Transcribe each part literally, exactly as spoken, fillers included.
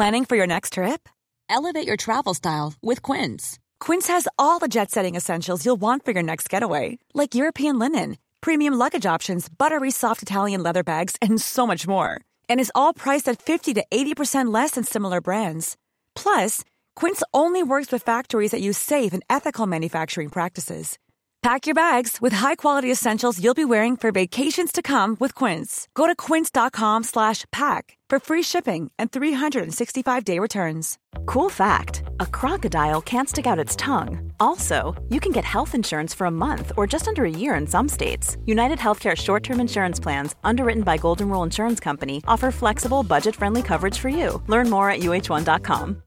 Planning for your next trip? Elevate your travel style with Quince. Quince has all the jet-setting essentials you'll want for your next getaway, like European linen, premium luggage options, buttery soft Italian leather bags, and so much more. And is all priced at fifty to eighty percent less than similar brands. Plus, Quince only works with factories that use safe and ethical manufacturing practices. Pack your bags with high-quality essentials you'll be wearing for vacations to come with Quince. Go to quince.com slash pack for free shipping and three sixty-five day returns. Cool fact, a crocodile can't stick out its tongue. Also, you can get health insurance for a month or just under a year in some states. United Healthcare short-term insurance plans, underwritten by Golden Rule Insurance Company, offer flexible, budget-friendly coverage for you. Learn more at U H one dot com.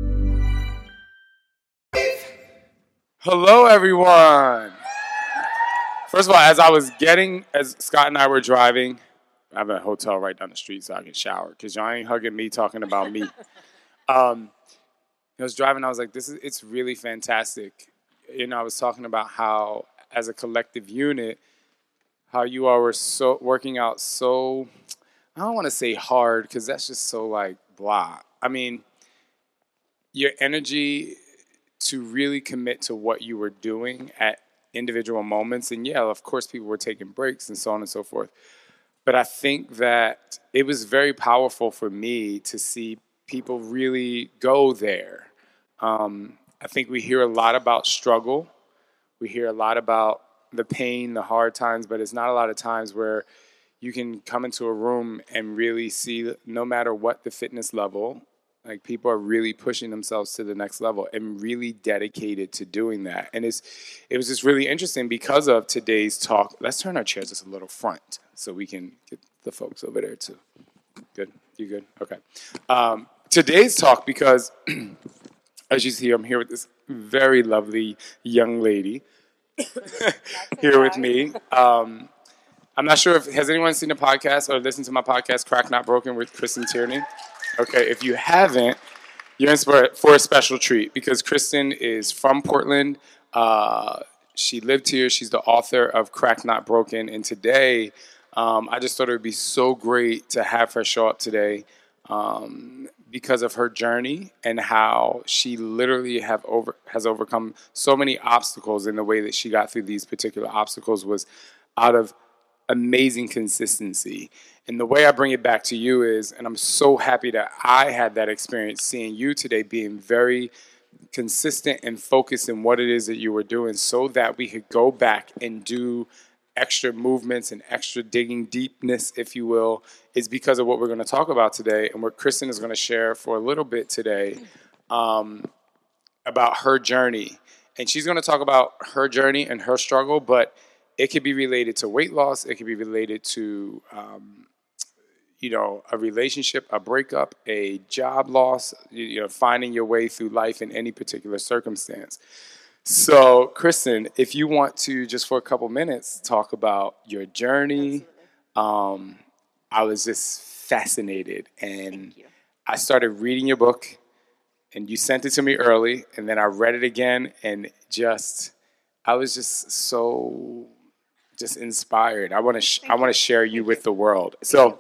Hello, everyone. First of all, as I was getting, as Scott and I were driving, I have a hotel right down the street so I can shower because y'all ain't hugging me talking about me. Um, I was driving, I was like, this is, it's really fantastic. You know, I was talking about how, as a collective unit, how you all were so working out so, I don't want to say hard because that's just so like blah. I mean, your energy to really commit to what you were doing at individual moments. And yeah, of course, people were taking breaks and so on and so forth. But I think that it was very powerful for me to see people really go there. Um, I think we hear a lot about struggle. We hear a lot about the pain, the hard times, but it's not a lot of times where you can come into a room and really see, no matter what the fitness level, like people are really pushing themselves to the next level and really dedicated to doing that. And it's it was just really interesting because of today's talk. Let's turn our chairs just a little front so we can get the folks over there too. Good? You good? Okay. Um, today's talk, because as you see, I'm here with this very lovely young lady here with me. Um, I'm not sure if, has anyone seen the podcast or listened to my podcast, Crack Not Broken with Kristen Tierney? Okay, if you haven't, you're in for a special treat because Kristen is from Portland. Uh, she lived here. She's the author of Crack Not Broken. And today, um, I just thought it would be so great to have her show up today um, because of her journey and how she literally have over has overcome so many obstacles. And the way that she got through these particular obstacles was out of amazing consistency. And the way I bring it back to you is, and I'm so happy that I had that experience seeing you today being very consistent and focused in what it is that you were doing so that we could go back and do extra movements and extra digging deepness, if you will, is because of what we're going to talk about today and what Kristen is going to share for a little bit today um, about her journey. And she's going to talk about her journey and her struggle, but it could be related to weight loss. It could be related to, um, you know, a relationship, a breakup, a job loss, you know, finding your way through life in any particular circumstance. So, Kristen, if you want to just for a couple minutes talk about your journey, um, I was just fascinated. And I started reading your book, and you sent it to me early, and then I read it again, and just, I was just so just inspired. I want to sh- I want to share you with the world. So,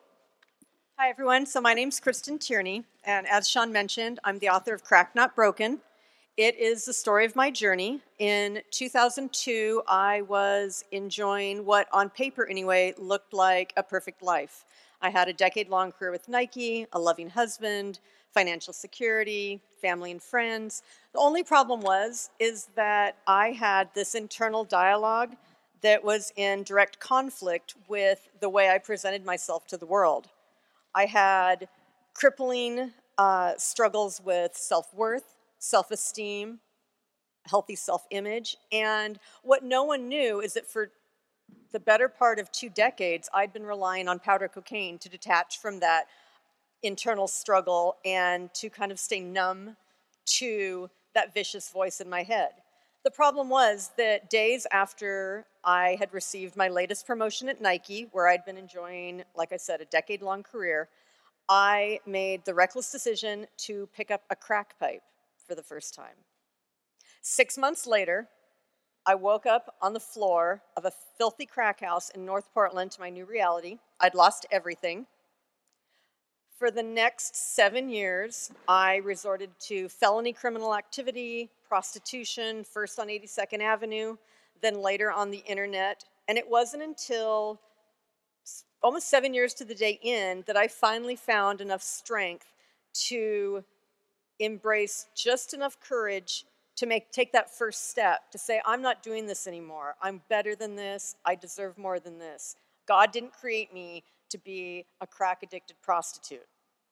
hi everyone. So my name's Kristen Tierney, and as Sean mentioned, I'm the author of Crack Not Broken. It is the story of my journey. In two thousand two, I was enjoying what, on paper anyway, looked like a perfect life. I had a decade-long career with Nike, a loving husband, financial security, family and friends. The only problem was is that I had this internal dialogue that was in direct conflict with the way I presented myself to the world. I had crippling uh, struggles with self-worth, self-esteem, healthy self-image, and what no one knew is that for the better part of two decades, I'd been relying on powder cocaine to detach from that internal struggle and to kind of stay numb to that vicious voice in my head. The problem was that days after I had received my latest promotion at Nike, where I'd been enjoying, like I said, a decade-long career, I made the reckless decision to pick up a crack pipe for the first time. Six months later, I woke up on the floor of a filthy crack house in North Portland to my new reality. I'd lost everything. For the next seven years, I resorted to felony criminal activity, prostitution, first on eighty-second Avenue, then later on the internet. And it wasn't until almost seven years to the day in that I finally found enough strength to embrace just enough courage to make take that first step, to say, I'm not doing this anymore. I'm better than this. I deserve more than this. God didn't create me to be a crack-addicted prostitute.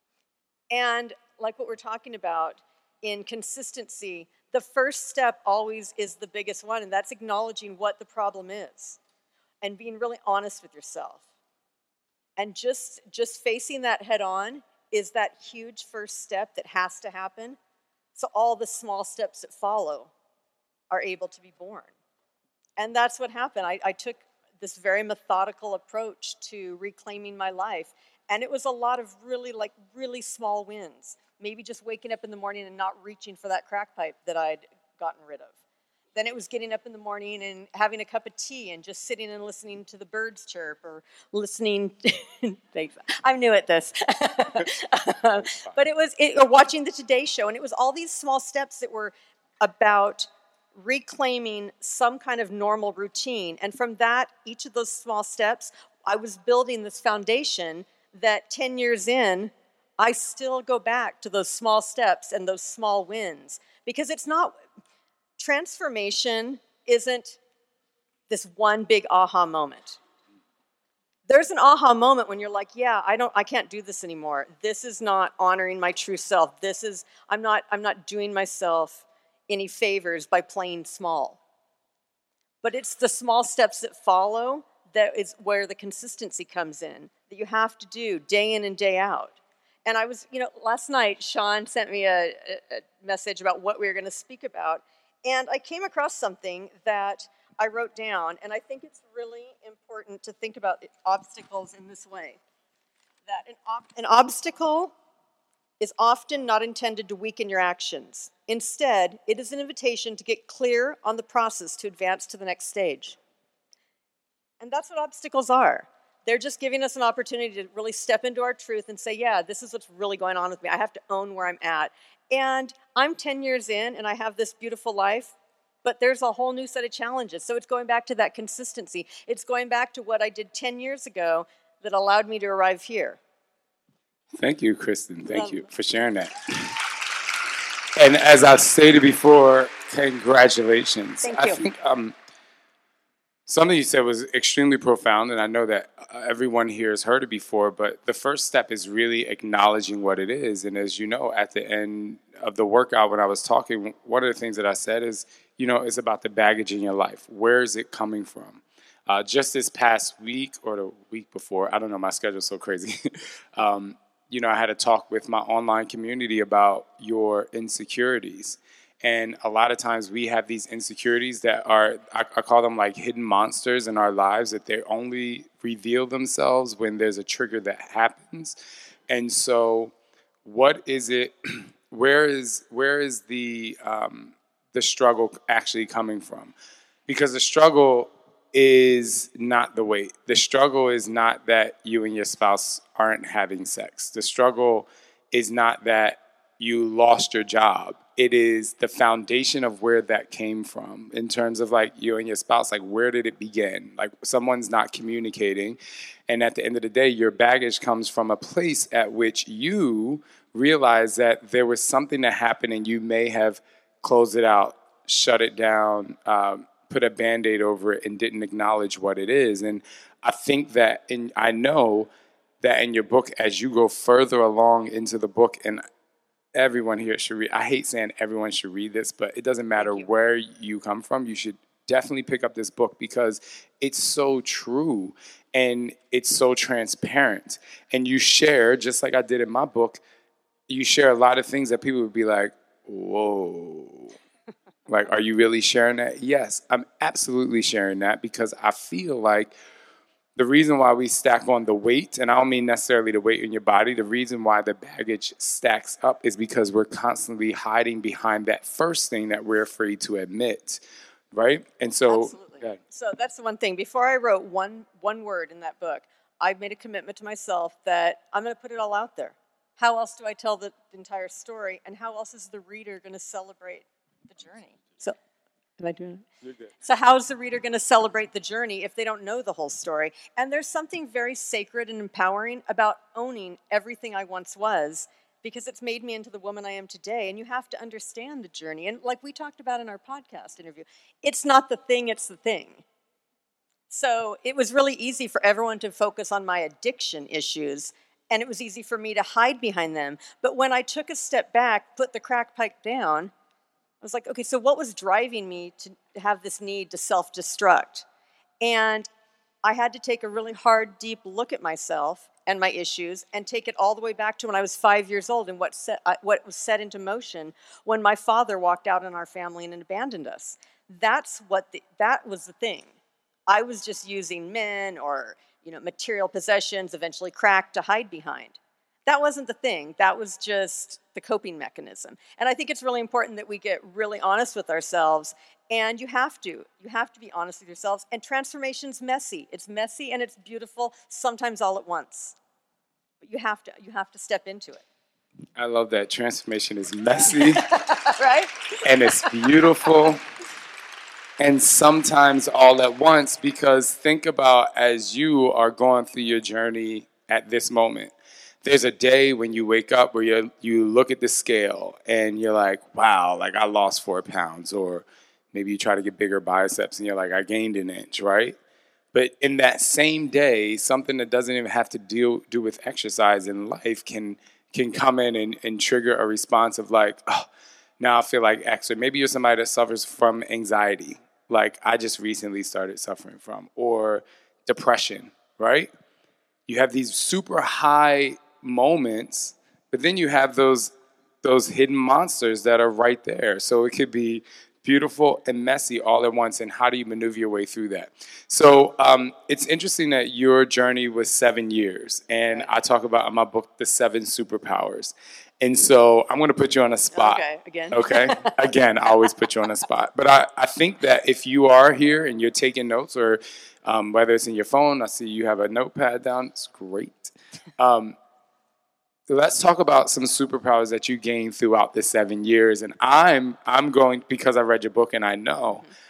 And like what we're talking about in consistency, the first step always is the biggest one, and that's acknowledging what the problem is and being really honest with yourself. And just, just facing that head on is that huge first step that has to happen, so all the small steps that follow are able to be born. And that's what happened. I, I took this very methodical approach to reclaiming my life. And it was a lot of really, like, really small wins. Maybe just waking up in the morning and not reaching for that crack pipe that I'd gotten rid of. Then it was getting up in the morning and having a cup of tea and just sitting and listening to the birds chirp or listening. Thanks. I'm new at this. But it was, it, or watching the Today Show. And it was all these small steps that were about reclaiming some kind of normal routine. And from that, each of those small steps, I was building this foundation that ten years in, I still go back to those small steps and those small wins. Because it's not, transformation isn't this one big aha moment. There's an aha moment when you're like, yeah, I don't, I can't do this anymore. This is not honoring my true self. This is, I'm not, I'm not doing myself any favors by playing small. But it's the small steps that follow that is where the consistency comes in, that you have to do day in and day out. And I was, you know, last night, Sean sent me a, a message about what we were going to speak about, and I came across something that I wrote down, and I think it's really important to think about obstacles in this way. That an, ob- an obstacle is often not intended to weaken your actions. Instead, it is an invitation to get clear on the process to advance to the next stage. And that's what obstacles are. They're just giving us an opportunity to really step into our truth and say, yeah, this is what's really going on with me. I have to own where I'm at. And I'm ten years in, and I have this beautiful life, but there's a whole new set of challenges. So it's going back to that consistency. It's going back to what I did ten years ago that allowed me to arrive here. Thank you, Kristen. Thank um, you for sharing that. And as I've stated before, congratulations. Thank you. I think um, something you said was extremely profound, and I know that everyone here has heard it before, but the first step is really acknowledging what it is. And as you know, at the end of the workout when I was talking, one of the things that I said is, you know, it's about the baggage in your life. Where is it coming from? Uh, just this past week or the week before, I don't know, my schedule's so crazy. um, you know, I had a talk with my online community about your insecurities. And a lot of times we have these insecurities that are, I, I call them like hidden monsters in our lives, that they only reveal themselves when there's a trigger that happens. And so what is it, where is where is the um, the struggle actually coming from? Because the struggle is not the weight. The struggle is not that you and your spouse aren't having sex. The struggle is not that you lost your job. It is the foundation of where that came from in terms of like you and your spouse, like where did it begin? Like someone's not communicating. And at the end of the day, your baggage comes from a place at which you realize that there was something that happened and you may have closed it out, shut it down, um, put a Band-Aid over it and didn't acknowledge what it is. And I think that, in, I know that in your book, as you go further along into the book, and everyone here should read, I hate saying everyone should read this, but it doesn't matter you. where you come from. You should definitely pick up this book because it's so true and it's so transparent. And you share, just like I did in my book, you share a lot of things that people would be like, whoa. Like, are you really sharing that? Yes, I'm absolutely sharing that because I feel like the reason why we stack on the weight, and I don't mean necessarily the weight in your body, the reason why the baggage stacks up is because we're constantly hiding behind that first thing that we're afraid to admit, right? And so, Absolutely. Yeah. So that's the one thing. Before I wrote one one word in that book, I made a commitment to myself that I'm going to put it all out there. how else do I tell the entire story? And how else is the reader going to celebrate the journey? So, am I doing it? You're good. So how is the reader going to celebrate the journey if they don't know the whole story? And there's something very sacred and empowering about owning everything I once was, because it's made me into the woman I am today. And you have to understand the journey. And like we talked about in our podcast interview, it's not the thing, it's the thing. So it was really easy for everyone to focus on my addiction issues, and it was easy for me to hide behind them. But when I took a step back, put the crack pipe down, I was like, okay, so what was driving me to have this need to self-destruct? And I had to take a really hard, deep look at myself and my issues and take it all the way back to when I was five years old and what, set, uh, what was set into motion when my father walked out on our family and abandoned us. That's what the, that was the thing. I was just using men or you know material possessions, eventually crack, to hide behind. That wasn't the thing. That was just the coping mechanism. And I think it's really important that we get really honest with ourselves. And you have to. You have to be honest with yourselves. And transformation's messy. It's messy and it's beautiful, sometimes all at once. But you have to. You have to step into it. I love that. Transformation is messy. Right? And it's beautiful. And sometimes all at once, because think about as you are going through your journey at this moment. There's a day when you wake up where you you look at the scale and you're like, wow, like I lost four pounds. Or maybe you try to get bigger biceps and you're like, I gained an inch, right? But in that same day, something that doesn't even have to deal do with exercise in life can can come in and, and trigger a response of like, oh, now I feel like X. Or maybe you're somebody that suffers from anxiety, like I just recently started suffering from, or depression, right? You have these super high moments, but then you have those those hidden monsters that are right there. So it could be beautiful and messy all at once, and how do you maneuver your way through that? So um, it's interesting that your journey was seven years, and I talk about in my book, The Seven Superpowers. And so I'm going to put you on a spot. Okay, again. Okay? Again, I always put you on a spot. But I, I think that if you are here and you're taking notes, or um, whether it's in your phone, I see you have a notepad down. It's great. Um, let's talk about some superpowers that you gained throughout the seven years. And I'm I'm going, because I read your book and I know, mm-hmm.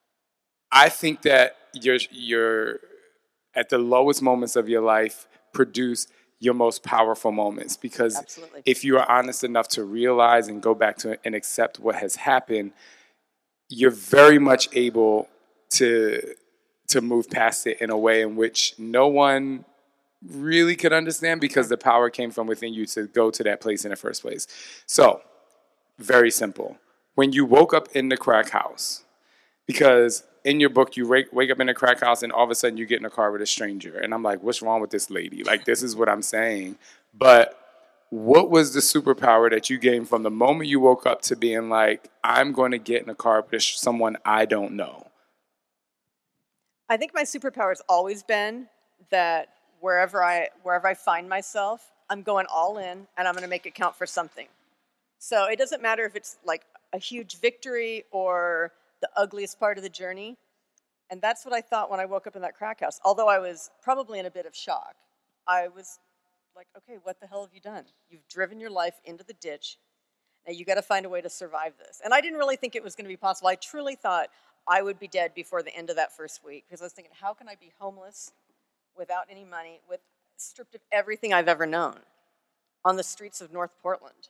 I think that you're, you're at the lowest moments of your life produce your most powerful moments, because Absolutely. If you are honest enough to realize and go back to and accept what has happened, you're very much able to to move past it in a way in which no one really could understand, because the power came from within you to go to that place in the first place. So, very simple. When you woke up in the crack house, because in your book, you wake, wake up in a crack house and all of a sudden you get in a car with a stranger. And I'm like, what's wrong with this lady? Like, this is what I'm saying. But what was the superpower that you gained from the moment you woke up to being like, I'm going to get in a car with someone I don't know? I think my superpower has always been that wherever I wherever I find myself, I'm going all in and I'm going to make it count for something. So it doesn't matter if it's like a huge victory or the ugliest part of the journey. And that's what I thought when I woke up in that crack house. Although I was probably in a bit of shock, I was like, okay, what the hell have you done? You've driven your life into the ditch. Now you got to find a way to survive this. And I didn't really think it was going to be possible. I truly thought I would be dead before the end of that first week, because I was thinking, how can I be homeless without any money, with stripped of everything I've ever known, on the streets of North Portland?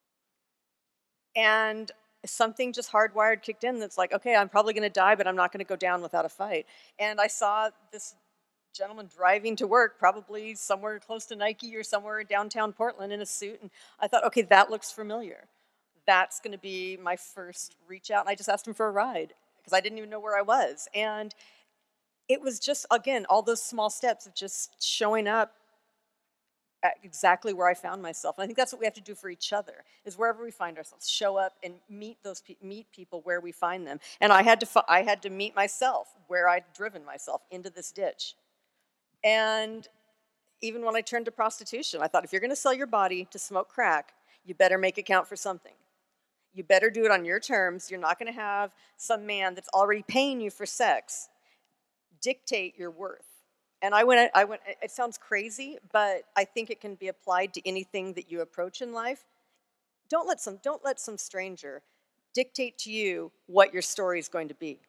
And something just hardwired kicked in that's like, okay, I'm probably going to die, but I'm not going to go down without a fight. And I saw this gentleman driving to work, probably somewhere close to Nike or somewhere in downtown Portland, in a suit. And I thought, okay, that looks familiar. That's going to be my first reach out. And I just asked him for a ride, because I didn't even know where I was. And it was just, again, all those small steps of just showing up at exactly where I found myself. And I think that's what we have to do for each other, is wherever we find ourselves, show up and meet those pe- meet people where we find them. And I had to fi- I had to meet myself where I'd driven myself into this ditch. And even when I turned to prostitution, I thought, if you're going to sell your body to smoke crack, you better make it count for something. You better do it on your terms. You're not going to have some man that's already paying you for sex dictate your worth. And I went, I went, it sounds crazy, but I think it can be applied to anything that you approach in life. Don't let some, don't let some stranger dictate to you what your story is going to be.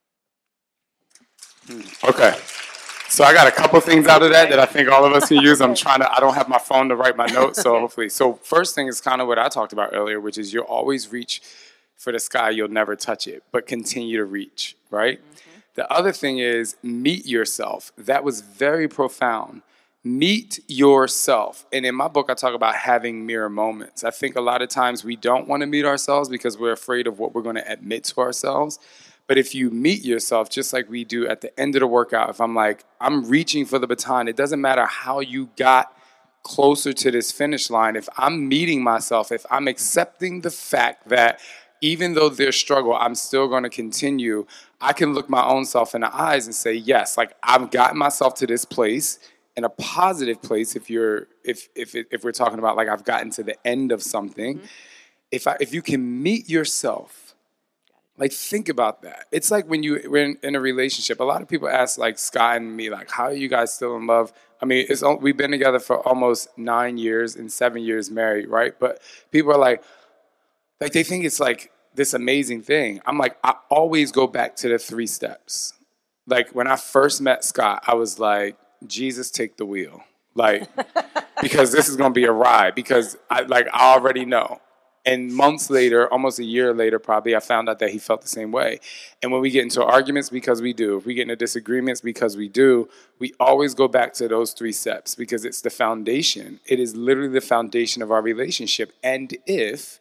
Okay. So I got a couple things out of that that I think all of us can use. I'm trying to, I don't have my phone to write my notes, so hopefully. So first thing is kind of what I talked about earlier, which is you'll always reach for the sky, you'll never touch it, but continue to reach, right? Mm-hmm. The other thing is meet yourself. That was very profound. Meet yourself. And in my book, I talk about having mirror moments. I think a lot of times we don't want to meet ourselves because we're afraid of what we're going to admit to ourselves. But if you meet yourself, just like we do at the end of the workout, if I'm like, I'm reaching for the baton, it doesn't matter how you got closer to this finish line. If I'm meeting myself, if I'm accepting the fact that even though there's struggle, I'm still going to continue, I can look my own self in the eyes and say, yes, like I've gotten myself to this place, in a positive place. If you're, if if if we're talking about like I've gotten to the end of something, mm-hmm. if I if you can meet yourself. Like, think about that. It's like when you, we're in, in a relationship. A lot of people ask, like, Scott and me, like, how are you guys still in love? I mean, it's we've been together for almost nine years and seven years married, right? But people are like, like, they think it's, like, this amazing thing. I'm like, I always go back to the three steps. Like, when I first met Scott, I was like, Jesus, take the wheel. Like, because this is going to be a ride. Because, I like, I already know. And months later, almost a year later, probably, I found out that he felt the same way. And when we get into arguments, because we do. If we get into disagreements, because we do, we always go back to those three steps because it's the foundation. It is literally the foundation of our relationship. And if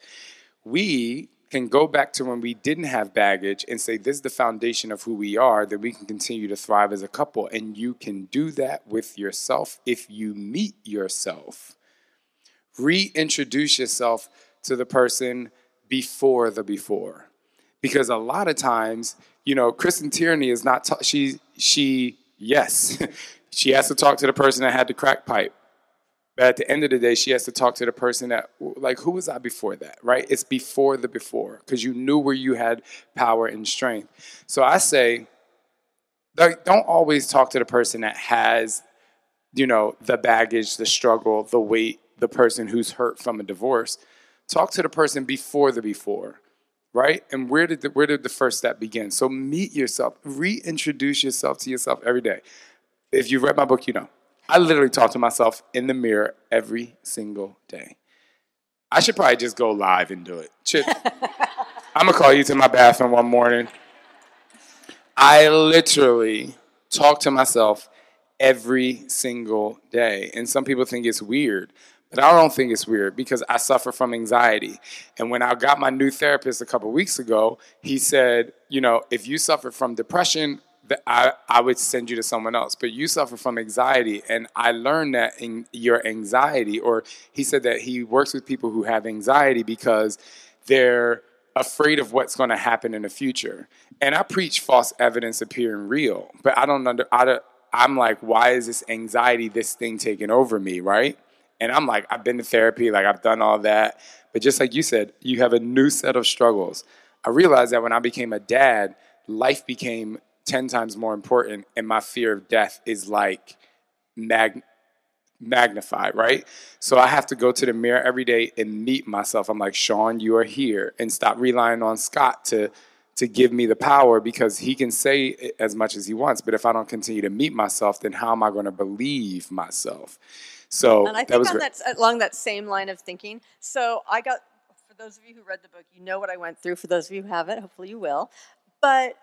we can go back to when we didn't have baggage and say, this is the foundation of who we are, then we can continue to thrive as a couple. And you can do that with yourself if you meet yourself. Reintroduce yourself to the person before the before. Because a lot of times, you know, Kristen Tierney is not, ta- she, she, yes, she has to talk to the person that had the crack pipe. But at the end of the day, she has to talk to the person that, like, who was I before that, right? It's before the before, because you knew where you had power and strength. So I say, like, don't always talk to the person that has, you know, the baggage, the struggle, the weight, the person who's hurt from a divorce. Talk to the person before the before, right? And where did the, where did the first step begin? So meet yourself. Reintroduce yourself to yourself every day. If you've read my book, you know. I literally talk to myself in the mirror every single day. I should probably just go live and do it. Chip, I'm going to call you to my bathroom one morning. I literally talk to myself every single day. And some people think it's weird. But I don't think it's weird because I suffer from anxiety. And when I got my new therapist a couple of weeks ago, he said, you know, if you suffer from depression, I, I would send you to someone else. But you suffer from anxiety. And I learned that in your anxiety, or he said that he works with people who have anxiety because they're afraid of what's going to happen in the future. And I preach false evidence appearing real. But I don't under, I don't, I'm like, why is this anxiety, this thing taking over me, right? And I'm like, I've been to therapy, like I've done all that. But just like you said, you have a new set of struggles. I realized that when I became a dad, life became ten times more important. And my fear of death is like mag- magnified, right? So I have to go to the mirror every day and meet myself. I'm like, Sean, you are here. And stop relying on Scott to, to give me the power because he can say as much as he wants. But if I don't continue to meet myself, then how am I going to believe myself? So and I think that was on great. that, along that same line of thinking, so I got, for those of you who read the book, you know what I went through. For those of you who haven't, hopefully you will. But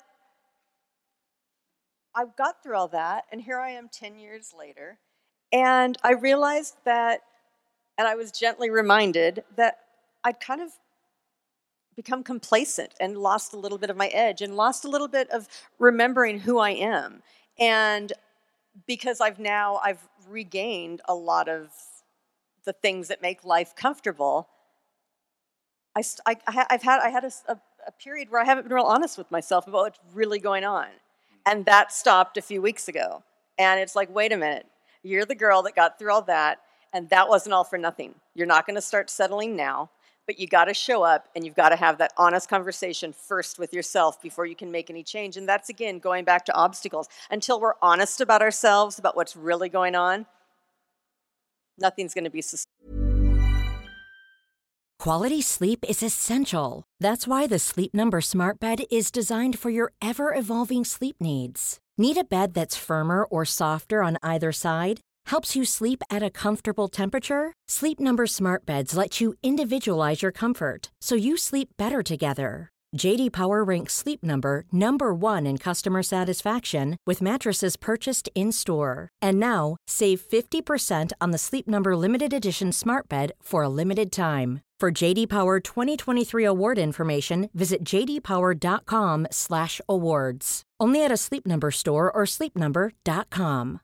I got through all that, and here I am ten years later, and I realized that, and I was gently reminded that I'd kind of become complacent and lost a little bit of my edge and lost a little bit of remembering who I am. And because I've now, I've regained a lot of the things that make life comfortable, I, I, I've had, I had a, a, a period where I haven't been real honest with myself about what's really going on. And that stopped a few weeks ago. And it's like, wait a minute, you're the girl that got through all that, and that wasn't all for nothing. You're not going to start settling now. But you got to show up, and you've got to have that honest conversation first with yourself before you can make any change. And that's, again, going back to obstacles. Until we're honest about ourselves, about what's really going on, nothing's going to be sustainable. Quality sleep is essential. That's why the Sleep Number Smart Bed is designed for your ever-evolving sleep needs. Need a bed that's firmer or softer on either side? Helps you sleep at a comfortable temperature? Sleep Number Smart Beds let you individualize your comfort so you sleep better together. J D Power ranks Sleep Number number one in customer satisfaction with mattresses purchased in-store. And now, save fifty percent on the Sleep Number Limited Edition Smart Bed for a limited time. For J D Power twenty twenty-three award information, visit j d power dot com slash awards. Only at a Sleep Number store or sleep number dot com.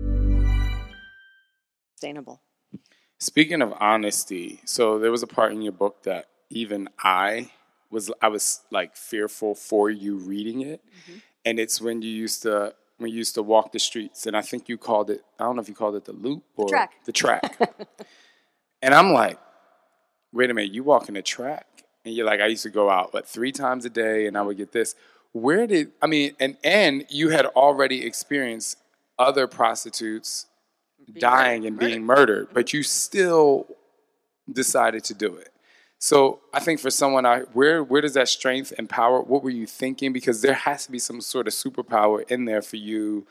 Sustainable. Speaking of honesty, so there was a part in your book that even I was, I was like fearful for you reading it. Mm-hmm. And it's when you used to, when you used to walk the streets, and I think you called it, I don't know if you called it the loop or the track. The track. And I'm like, wait a minute, you walking the track? And you're like, I used to go out, but three times a day and I would get this. Where did, I mean, and, and you had already experienced other prostitutes being dying murdered. and being murdered, but you still decided to do it. So I think for someone out, where where does that strength and power, what were you thinking? Because there has to be some sort of superpower in there for you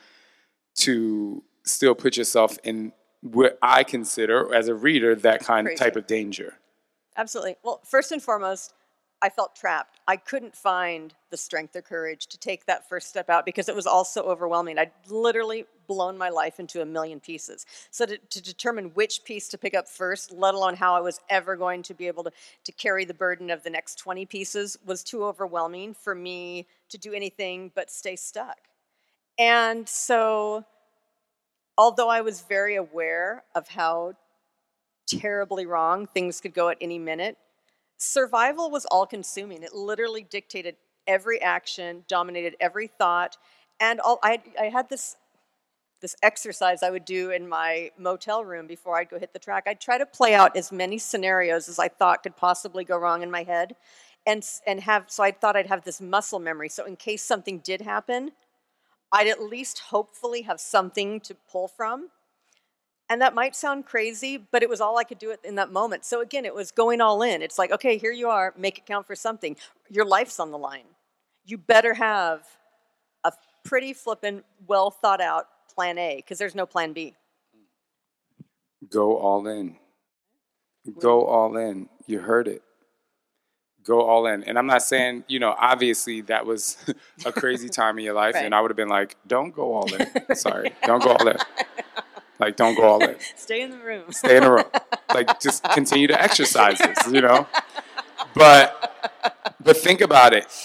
to still put yourself in what I consider, as a reader, that kind of type of danger. Absolutely. Well, first and foremost, I felt trapped. I couldn't find the strength or courage to take that first step out because it was all so overwhelming. I'd literally blown my life into a million pieces. So to, to determine which piece to pick up first, let alone how I was ever going to be able to, to carry the burden of the next twenty pieces, was too overwhelming for me to do anything but stay stuck. And so, although I was very aware of how terribly wrong things could go at any minute, survival was all-consuming. It literally dictated every action, dominated every thought, and all, I, I had this this exercise I would do in my motel room before I'd go hit the track. I'd try to play out as many scenarios as I thought could possibly go wrong in my head, and and have so I thought I'd have this muscle memory. So in case something did happen, I'd at least hopefully have something to pull from. And that might sound crazy, but it was all I could do in that moment. So again, it was going all in. It's like, okay, here you are, make it count for something. Your life's on the line. You better have a pretty flippin', well thought out plan A, because there's no plan B. Go all in. Go all in. You heard it. Go all in. And I'm not saying, you know, obviously that was a crazy time in your life, right. And I would have been like, don't go all in. Sorry, don't go all in. Like, don't go all in. Stay in the room. Stay in the room. Like, just continue to exercise this, you know? But, but think about it.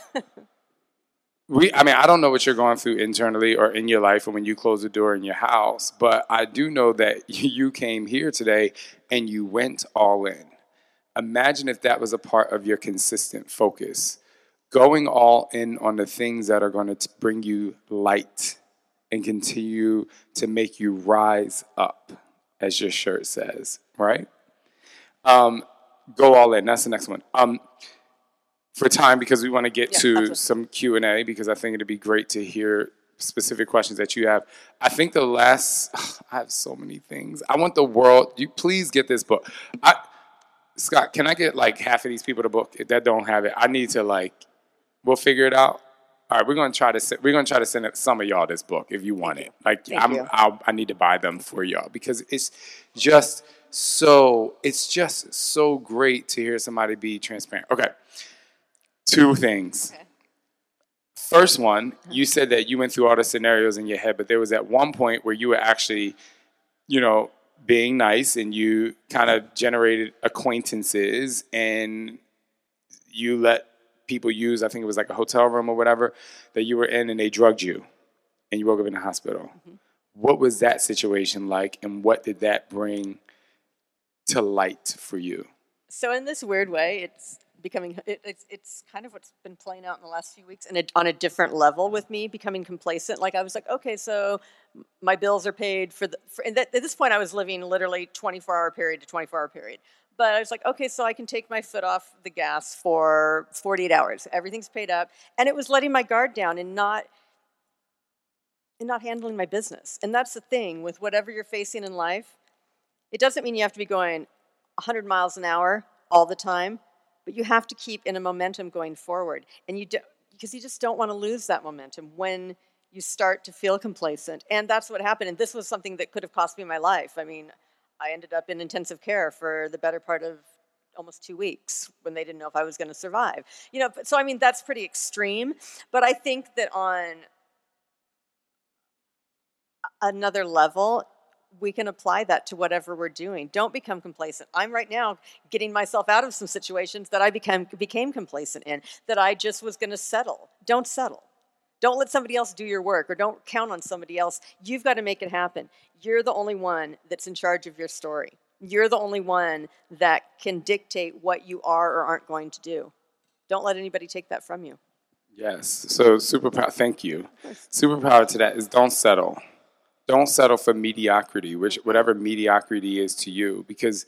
We, I mean, I don't know what you're going through internally or in your life or when you close the door in your house, but I do know that you came here today and you went all in. Imagine if that was a part of your consistent focus. Going all in on the things that are going to bring you light and continue to make you rise up, as your shirt says, right? Um, go all in. That's the next one. Um, for time, because we want to get yeah, to some Q and A, because I think it'd be great to hear specific questions that you have. I think the last, ugh, I have so many things. I want the world, you please get this book. I, Scott, can I get like half of these people the book that don't have it? I need to like, we'll figure it out. All right, we're gonna try to send, we're gonna try to send some of y'all this book if you want it. Like Thank I'm, you. I'll, I need to buy them for y'all because it's just so it's just so great to hear somebody be transparent. Okay, two things. Okay. First one, you said that you went through all the scenarios in your head, but there was at one point where you were actually, you know, being nice and you kind of generated acquaintances and you let people use, I think it was like a hotel room or whatever, that you were in and they drugged you and you woke up in the hospital. Mm-hmm. What was that situation like and what did that bring to light for you? So in this weird way, it's becoming, it, it's, it's kind of what's been playing out in the last few weeks, and it, on a different level with me, becoming complacent. Like I was like, okay, so my bills are paid for the, for, and that, at this point I was living literally twenty-four hour period to twenty-four hour period. But I was like, okay, so I can take my foot off the gas for forty-eight hours. Everything's paid up. And it was letting my guard down and not, and not handling my business. And that's the thing with whatever you're facing in life. It doesn't mean you have to be going one hundred miles an hour all the time, but you have to keep in a momentum going forward. And you do, because you just don't want to lose that momentum when you start to feel complacent. And that's what happened. And this was something that could have cost me my life. I mean, I ended up in intensive care for the better part of almost two weeks when they didn't know if I was going to survive. You know, so I mean, that's pretty extreme. But I think that on another level, we can apply that to whatever we're doing. Don't become complacent. I'm right now getting myself out of some situations that I became, became complacent in, that I just was going to settle. Don't settle. Don't let somebody else do your work, or don't count on somebody else. You've got to make it happen. You're the only one that's in charge of your story. You're the only one that can dictate what you are or aren't going to do. Don't let anybody take that from you. Yes. So superpower, thank you. Superpower to that is don't settle. Don't settle for mediocrity, which whatever mediocrity is to you, because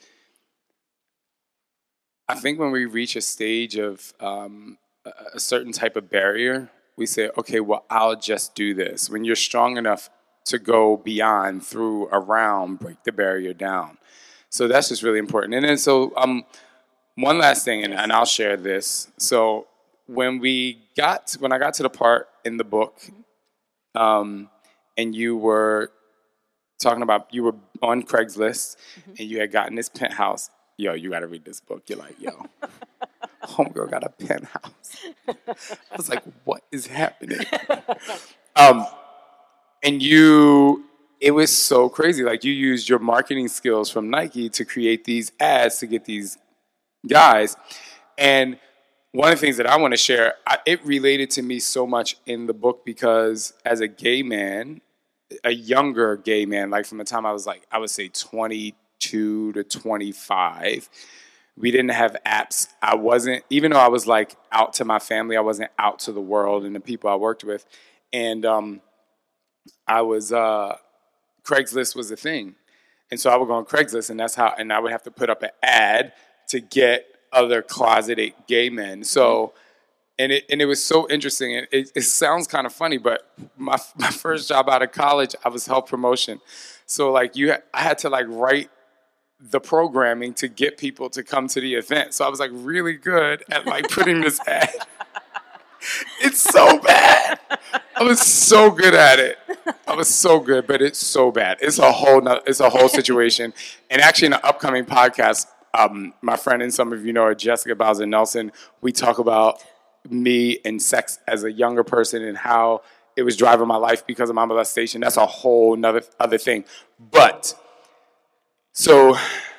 I think when we reach a stage of um, a, a certain type of barrier, we say, okay, well, I'll just do this. When you're strong enough to go beyond, through, around, break the barrier down. So that's just really important. And then so um, one last thing, and, and I'll share this. So when we got, when I got to the part in the book, um, and you were talking about, you were on Craigslist, mm-hmm. and you had gotten this penthouse. Yo, you got to read this book. You're like, yo. Homegirl got a penthouse. I was like, what is happening? Um, and you, it was so crazy. Like, you used your marketing skills from Nike to create these ads to get these guys. And one of the things that I want to share, I, it related to me so much in the book because as a gay man, a younger gay man, like from the time I was like, I would say twenty-two to twenty-five, we didn't have apps. I wasn't, even though I was like out to my family, I wasn't out to the world and the people I worked with. And um, I was, uh, Craigslist was a thing. And so I would go on Craigslist, and that's how, and I would have to put up an ad to get other closeted gay men. So, and it and it was so interesting. And it, it sounds kind of funny, but my my first job out of college, I was health promotion. So like you, I had to like write the programming to get people to come to the event. So I was like really good at like putting this ad. It's so bad. I was so good at it. I was so good, but it's so bad. It's a whole no, it's a whole situation. And actually in an upcoming podcast, um, my friend and some of you know her, Jessica Bowser Nelson, we talk about me and sex as a younger person and how it was driving my life because of my molestation. That's a whole nother other thing. But so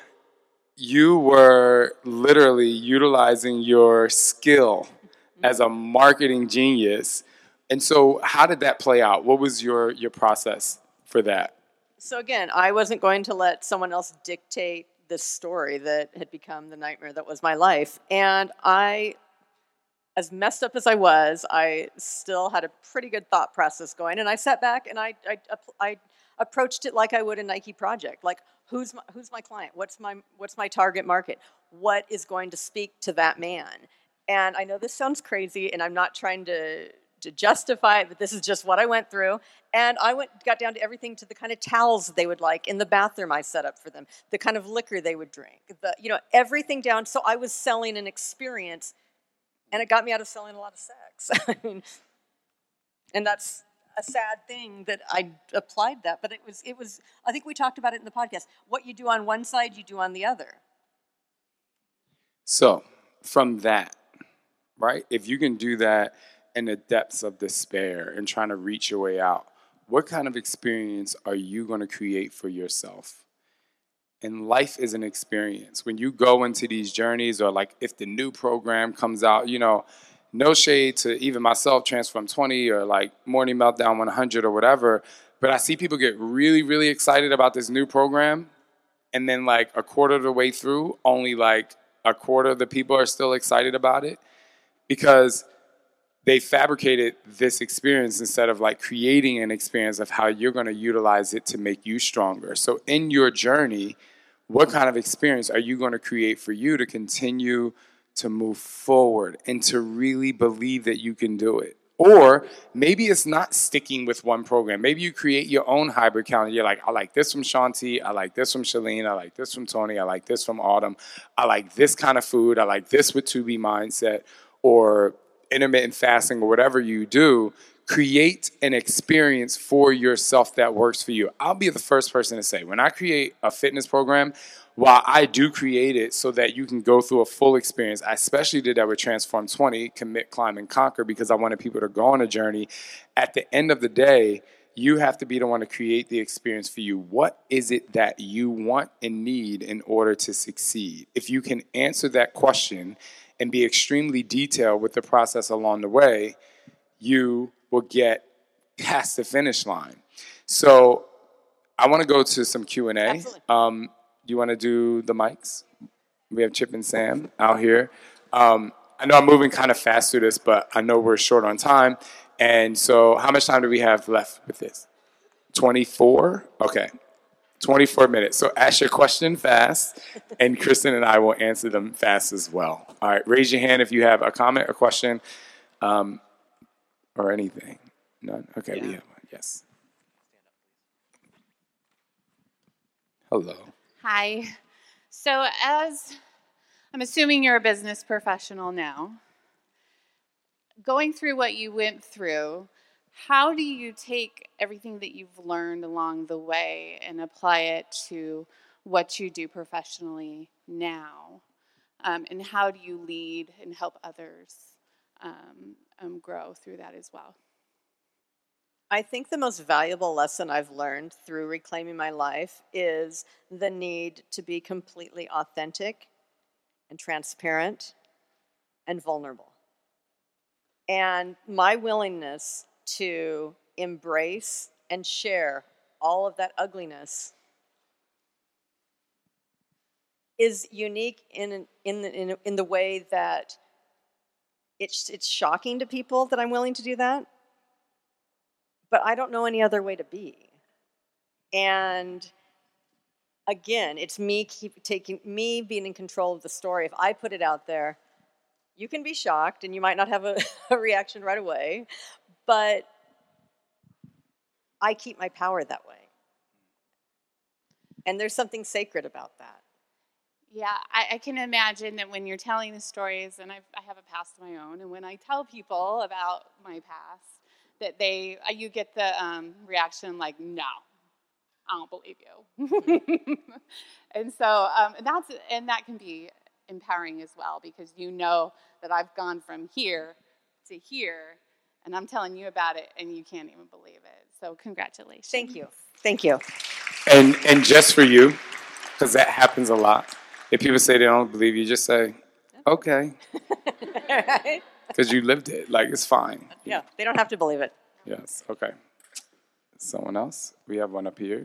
you were literally utilizing your skill as a marketing genius. And so how did that play out? What was your, your process for that? So again, I wasn't going to let someone else dictate this story that had become the nightmare that was my life. And I, as messed up as I was, I still had a pretty good thought process going. And I sat back and I, I, I approached it like I would a Nike project. Like, who's my, who's my client? What's my, what's my target market? What is going to speak to that man? And I know this sounds crazy, and I'm not trying to, to justify it, but this is just what I went through. And I went, got down to everything, to the kind of towels they would like in the bathroom I set up for them, the kind of liquor they would drink, the, you know, everything down. So I was selling an experience, and it got me out of selling a lot of sex. I mean, and that's a sad thing that I applied that, but it was, it was, I think we talked about it in the podcast. What you do on one side, you do on the other. So from that, right, if you can do that in the depths of despair and trying to reach your way out, what kind of experience are you going to create for yourself? And life is an experience. When you go into these journeys, or like if the new program comes out, you know, no shade to even myself, Transform twenty or like Morning Meltdown one hundred or whatever, but I see people get really, really excited about this new program, and then like a quarter of the way through, only like a quarter of the people are still excited about it because they fabricated this experience instead of like creating an experience of how you're going to utilize it to make you stronger. So in your journey, what kind of experience are you going to create for you to continue to move forward and to really believe that you can do it? Or maybe it's not sticking with one program. Maybe you create your own hybrid calendar. You're like, I like this from Shanti. I like this from Shalene. I like this from Tony. I like this from Autumn. I like this kind of food. I like this with two B mindset or intermittent fasting or whatever you do. Create an experience for yourself that works for you. I'll be the first person to say, when I create a fitness program, while I do create it so that you can go through a full experience, I especially did that with Transform twenty, Commit, Climb, and Conquer, because I wanted people to go on a journey. At the end of the day, you have to be the one to create the experience for you. What is it that you want and need in order to succeed? If you can answer that question and be extremely detailed with the process along the way, you will get past the finish line. So I want to go to some Q and A. Absolutely. Um, Do you want to do the mics? We have Chip and Sam out here. Um, I know I'm moving kind of fast through this, but I know we're short on time. And so how much time do we have left with this? twenty-four? Okay. twenty-four minutes. So ask your question fast, and Kristen and I will answer them fast as well. All right, raise your hand if you have a comment or question um, or anything. None? Okay, yeah. We have one. Yes. Hello. Hi. So as I'm assuming you're a business professional now, going through what you went through, how do you take everything that you've learned along the way and apply it to what you do professionally now? Um, and how do you lead and help others um, um, grow through that as well? I think the most valuable lesson I've learned through reclaiming my life is the need to be completely authentic and transparent and vulnerable. And my willingness to embrace and share all of that ugliness is unique in in the, in, in the way that it's it's shocking to people that I'm willing to do that. But I don't know any other way to be. And again, it's me keep taking me being in control of the story. If I put it out there, you can be shocked and you might not have a, a reaction right away, but I keep my power that way. And there's something sacred about that. Yeah, I, I can imagine that when you're telling the stories, and I've, I have a past of my own, and when I tell people about my past, that they, you get the um, reaction like, no, I don't believe you. And so um, that's, and that can be empowering as well, because you know that I've gone from here to here, and I'm telling you about it, and you can't even believe it. So congratulations. Thank you. Thank you. And and just for you, because that happens a lot. If people say they don't believe you, just say, okay. Right? Because you lived it. Like, it's fine. Yeah, they don't have to believe it. Yes, okay. Someone else? We have one up here.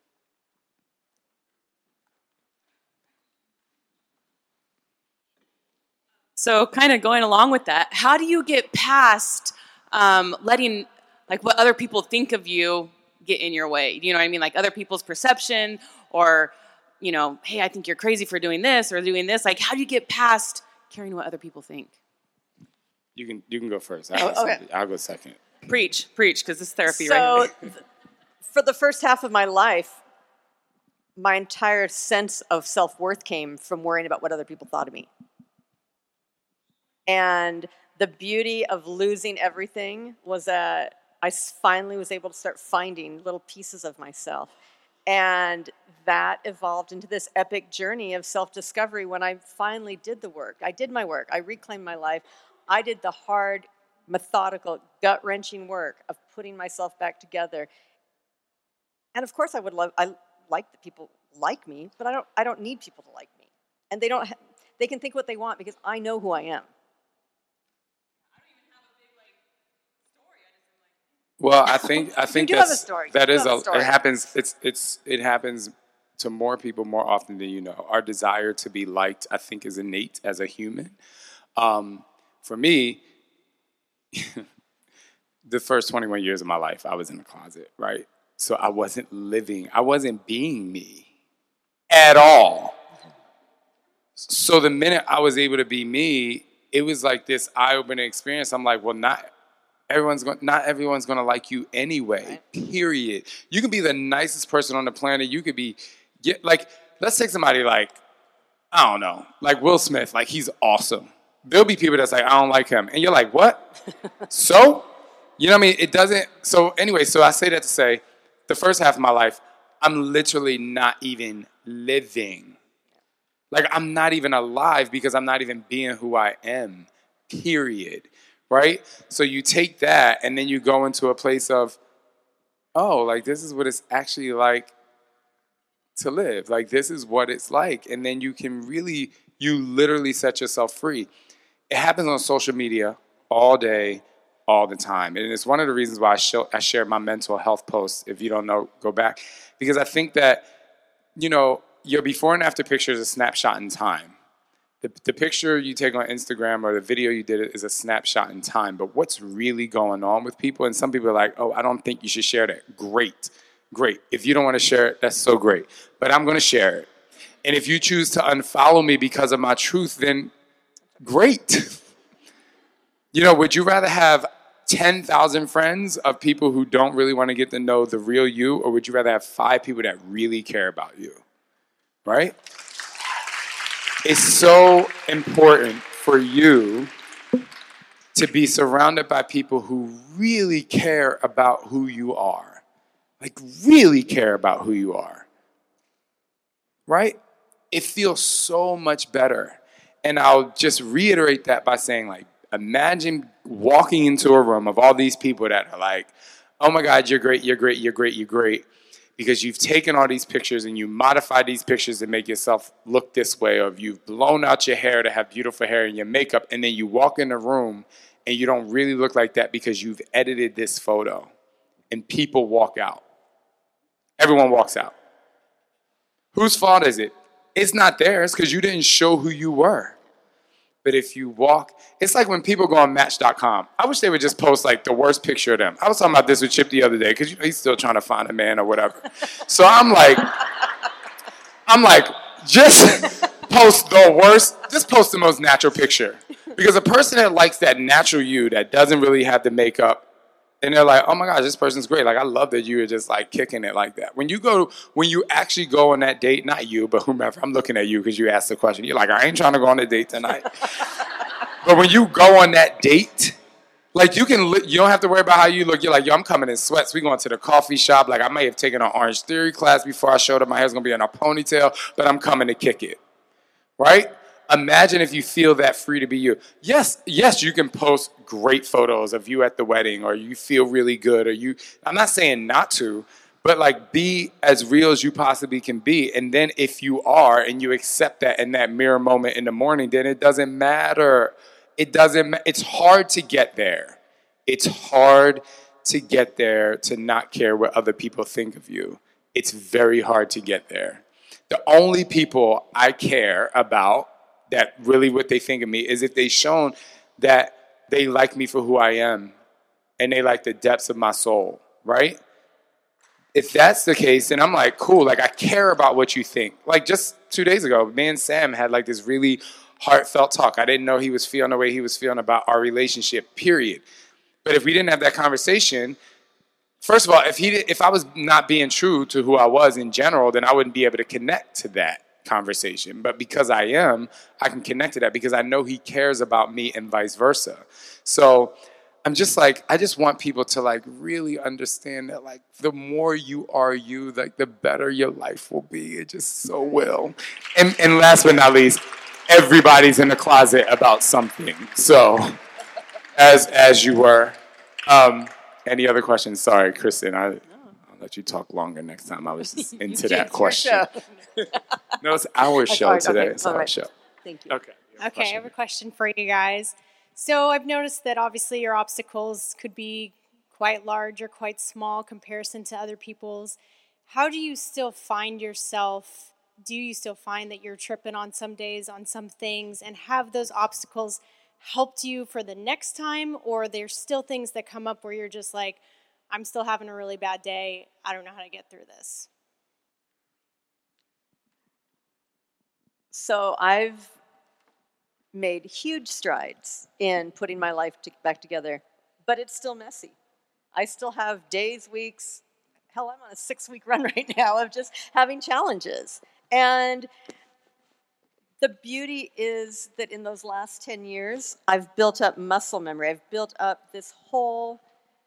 So kind of going along with that, how do you get past um, letting, like, what other people think of you get in your way? You know what I mean? Like, other people's perception, or, you know, hey, I think you're crazy for doing this or doing this. Like, how do you get past caring what other people think? You can you can go first. I'll, Oh, okay. I'll go second. Preach, preach, because this is therapy, So, right? th- for the first half of my life, my entire sense of self-worth came from worrying about what other people thought of me. And the beauty of losing everything was that I finally was able to start finding little pieces of myself. And that evolved into this epic journey of self-discovery when I finally did the work. I did my work. I reclaimed my life. I did the hard, methodical, gut-wrenching work of putting myself back together. And of course I would love, I like that people like me, but I don't, I don't need people to like me. And they don't, ha- they can think what they want because I know who I am. Well, I think I think do have that's a story. that You is have a a story. it happens. It's it's it happens to more people more often than you know. Our desire to be liked, I think, is innate as a human. Um, for me, the first twenty-one years of my life, I was in the closet, right? So I wasn't living, I wasn't being me at all. So the minute I was able to be me, it was like this eye-opening experience. I'm like, well, not everyone's going, not everyone's going to like you anyway. Period. You can be the nicest person on the planet. You could be, get, like, let's take somebody like, I don't know, like Will Smith. Like, he's awesome. There'll be people that's like, I don't like him, and you're like, what? So, you know what I mean? It doesn't. So anyway, so I say that to say, the first half of my life, I'm literally not even living. Like, I'm not even alive because I'm not even being who I am, period, right? So you take that and then you go into a place of, oh, like, this is what it's actually like to live. Like, this is what it's like. And then you can really, you literally set yourself free. It happens on social media all day, all the time. And it's one of the reasons why I, show, I share my mental health posts. If you don't know, go back. Because I think that, you know, your before and after picture is a snapshot in time. The, the picture you take on Instagram or the video you did is a snapshot in time. But what's really going on with people? And some people are like, oh, I don't think you should share that. Great. Great. If you don't want to share it, that's so great. But I'm going to share it. And if you choose to unfollow me because of my truth, then great. You know, would you rather have ten thousand friends of people who don't really want to get to know the real you, or would you rather have five people that really care about you? Right? It's so important for you to be surrounded by people who really care about who you are. Like, really care about who you are. Right? It feels so much better. And I'll just reiterate that by saying, like, imagine walking into a room of all these people that are like, oh my God, you're great, you're great, you're great, you're great. Because you've taken all these pictures and you modify these pictures to make yourself look this way, or you've blown out your hair to have beautiful hair and your makeup, and then you walk in the room and you don't really look like that because you've edited this photo, and people walk out. Everyone walks out. Whose fault is it? It's not theirs because you didn't show who you were. But if you walk, it's like when people go on Match dot com. I wish they would just post like the worst picture of them. I was talking about this with Chip the other day because you know, he's still trying to find a man or whatever. So I'm like, I'm like, just post the worst, just post the most natural picture. Because a person that likes that natural you, that doesn't really have the makeup, and they're like, oh my gosh, this person's great. Like, I love that you are just like kicking it like that. When you go, when you actually go on that date, not you, but whomever, I'm looking at you because you asked the question. You're like, I ain't trying to go on a date tonight. But when you go on that date, like, you can, you don't have to worry about how you look. You're like, yo, I'm coming in sweats. We going to the coffee shop. Like, I may have taken an Orange Theory class before I showed up. My hair's going to be in a ponytail, but I'm coming to kick it. Right? Imagine if you feel that free to be you. Yes, yes, you can post great photos of you at the wedding, or you feel really good, or you, I'm not saying not to, but like, be as real as you possibly can be. And then if you are, and you accept that in that mirror moment in the morning, then it doesn't matter. It doesn't, ma- it's hard to get there. It's hard to get there, to not care what other people think of you. It's very hard to get there. The only people I care about that really what they think of me is if they've shown that they like me for who I am and they like the depths of my soul, right? If that's the case, then I'm like, cool, like, I care about what you think. Like, just two days ago, me and Sam had like this really heartfelt talk. I didn't know he was feeling the way he was feeling about our relationship, period. But if we didn't have that conversation, first of all, if he, if I was not being true to who I was in general, then I wouldn't be able to connect to that conversation. But because I am, I can connect to that because I know he cares about me and vice versa. So I'm just like, I just want people to like really understand that like the more you are you, like the better your life will be. It just so will. And, and last but not least, everybody's in the closet about something. So as as you were. Um, any other questions? Sorry, Kristen, I, I'll let you talk longer next time. I was just into that question. No, it's our show right, today. okay, It's our right. show. Thank you. Okay. Okay, I have a question for you guys. So I've noticed that obviously your obstacles could be quite large or quite small comparison to other people's. how do you still find yourself? Do you still find that you're tripping on some days on some things, and have those obstacles helped you for the next time, or there's still things that come up where you're just like, I'm still having a really bad day, I don't know how to get through this? So I've made huge strides in putting my life to, back together, but it's still messy. I still have days, weeks, hell, I'm on a six-week run right now of just having challenges. And the beauty is that in those last ten years, I've built up muscle memory. I've built up this whole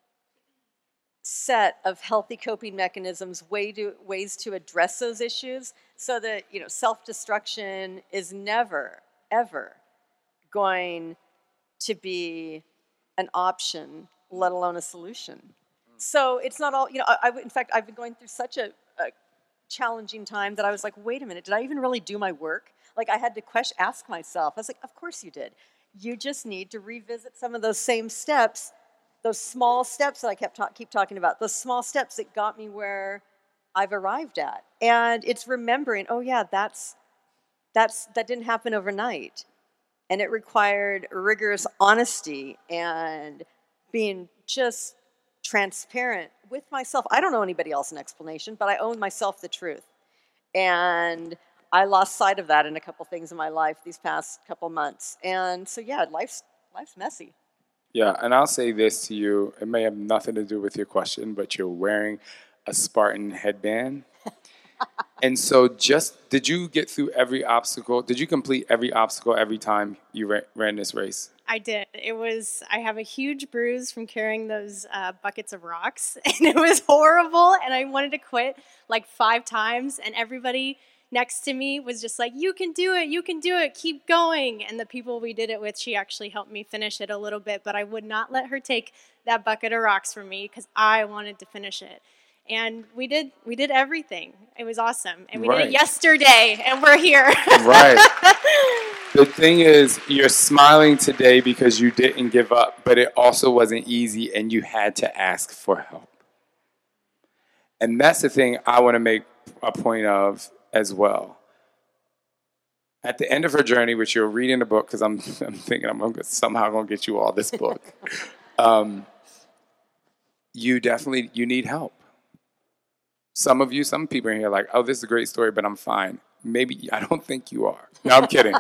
set of healthy coping mechanisms, way to, ways to address those issues, so that, you know, self-destruction is never, ever going to be an option, let alone a solution. So it's not all, you know, I, I, in fact, I've been going through such a, a challenging time that I was like, wait a minute, did I even really do my work? Like, I had to question, ask myself. I was like, of course you did. You just need to revisit some of those same steps, those small steps that I kept ta- keep talking about, those small steps that got me where I've arrived at. And it's remembering, oh yeah, that's that's that didn't happen overnight. And it required rigorous honesty and being just transparent with myself. I don't owe anybody else an explanation, but I owe myself the truth. And I lost sight of that in a couple things in my life these past couple months. And so, yeah, life's life's messy. Yeah, and I'll say this to you. It may have nothing to do with your question, but you're wearing a Spartan headband. And so just, did you get through every obstacle? Did you complete every obstacle every time you ra- ran this race? I did. It was, I have a huge bruise from carrying those uh, buckets of rocks, and it was horrible, and I wanted to quit like five times, and everybody next to me was just like, you can do it, you can do it, keep going. And the people we did it with, she actually helped me finish it a little bit, but I would not let her take that bucket of rocks from me because I wanted to finish it. And we did we did everything. It was awesome. And we Right. did it yesterday, and we're here. Right. The thing is, you're smiling today because you didn't give up, but it also wasn't easy, and you had to ask for help. And that's the thing I want to make a point of as well. At the end of her journey, which you're reading the book, because I'm, I'm thinking I'm gonna, somehow going to get you all this book, um, you definitely, you need help. Some of you, some people in here are like, oh, this is a great story, but I'm fine. Maybe, I don't think you are. No, I'm kidding.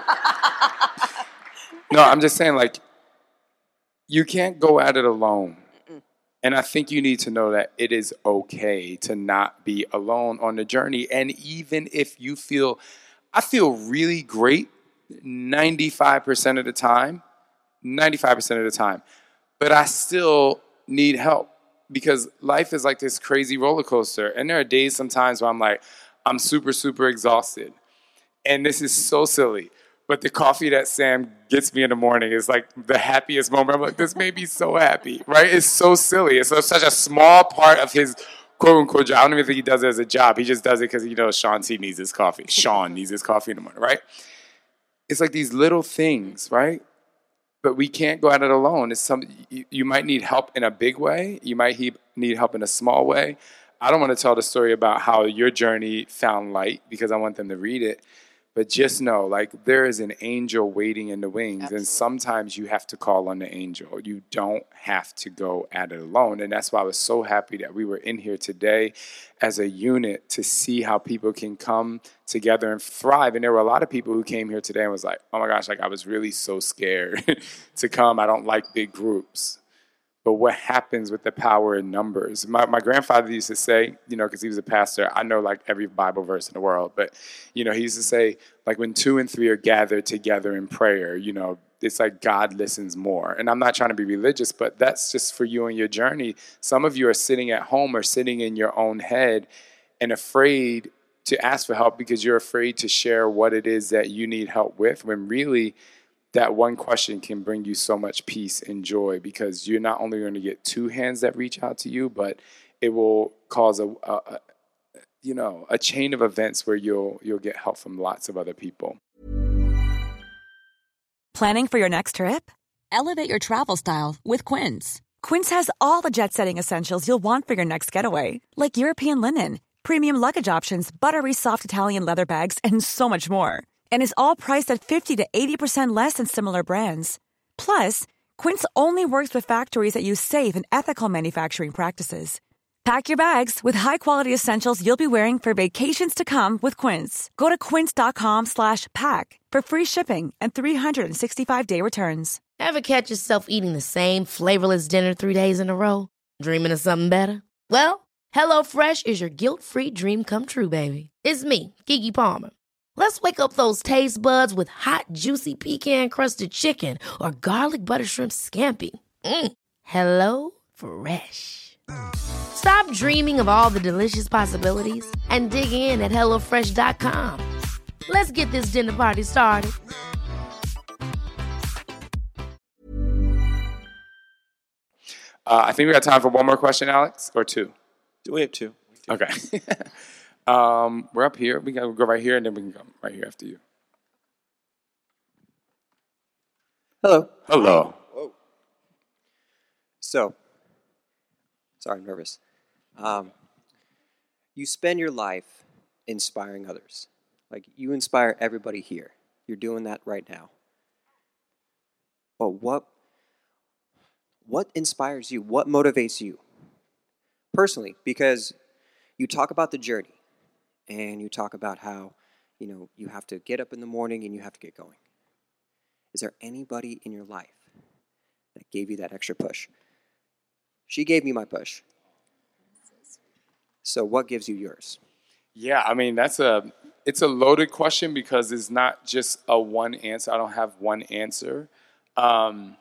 No, I'm just saying, like, you can't go at it alone. Mm-mm. And I think you need to know that it is okay to not be alone on the journey. And even if you feel, I feel really great ninety-five percent of the time, ninety-five percent of the time, but I still need help. Because life is like this crazy roller coaster. And there are days sometimes where I'm like, I'm super, super exhausted. And this is so silly. But the coffee that Sam gets me in the morning is like the happiest moment. I'm like, this made me so happy, right? It's so silly. It's such a small part of his quote-unquote job. I don't even think he does it as a job. He just does it because, you know, Sean T needs his coffee. Sean needs his coffee in the morning, right? It's like these little things, right? But we can't go at it alone. It's some, you, you might need help in a big way. You might he, need help in a small way. I don't want to tell the story about how your journey found light because I want them to read it. But just know, like, there is an angel waiting in the wings. Absolutely. And sometimes you have to call on the angel. You don't have to go at it alone. And that's why I was so happy that we were in here today as a unit to see how people can come together and thrive. And there were a lot of people who came here today and was like, oh my gosh, like I was really so scared to come. I don't like big groups. But what happens with the power in numbers? My my grandfather used to say, you know, because he was a pastor, I know like every Bible verse in the world, but, you know, he used to say, like when two and three are gathered together in prayer, you know, it's like God listens more. And I'm not trying to be religious, but that's just for you and your journey. Some of you are sitting at home or sitting in your own head and afraid to ask for help because you're afraid to share what it is that you need help with, when really that one question can bring you so much peace and joy, because you're not only going to get two hands that reach out to you, but it will cause a, a, a you know, a chain of events where you'll you'll get help from lots of other people. Planning for your next trip? Elevate your travel style with Quince. Quince has all the jet-setting essentials you'll want for your next getaway, like European linen, premium luggage options, buttery soft Italian leather bags, and so much more. And is all priced at fifty to eighty percent less than similar brands. Plus, Quince only works with factories that use safe and ethical manufacturing practices. Pack your bags with high-quality essentials you'll be wearing for vacations to come with Quince. Go to quince.com slash pack for free shipping and three sixty-five day returns. Ever catch yourself eating the same flavorless dinner three days in a row? Dreaming of something better? Well, HelloFresh is your guilt-free dream come true, baby. It's me, Keke Palmer. Let's wake up those taste buds with hot, juicy pecan-crusted chicken or garlic butter shrimp scampi. Mm. Hello Fresh. Stop dreaming of all the delicious possibilities and dig in at hello fresh dot com. Let's get this dinner party started. Uh, I think we got time for one more question, Alex, or two. We have two. Okay. um, we're up here. We can go right here, and then we can go right here after you. Hello. Hello. Whoa. So, sorry, I'm nervous. Um, you spend your life inspiring others. Like, you inspire everybody here. You're doing that right now. But what, what inspires you? What motivates you? Personally, because you talk about the journey, and you talk about how, you know, you have to get up in the morning and you have to get going. Is there anybody in your life that gave you that extra push? She gave me my push. So what gives you yours? Yeah, I mean, that's a, it's a loaded question because it's not just a one answer. I don't have one answer. Um,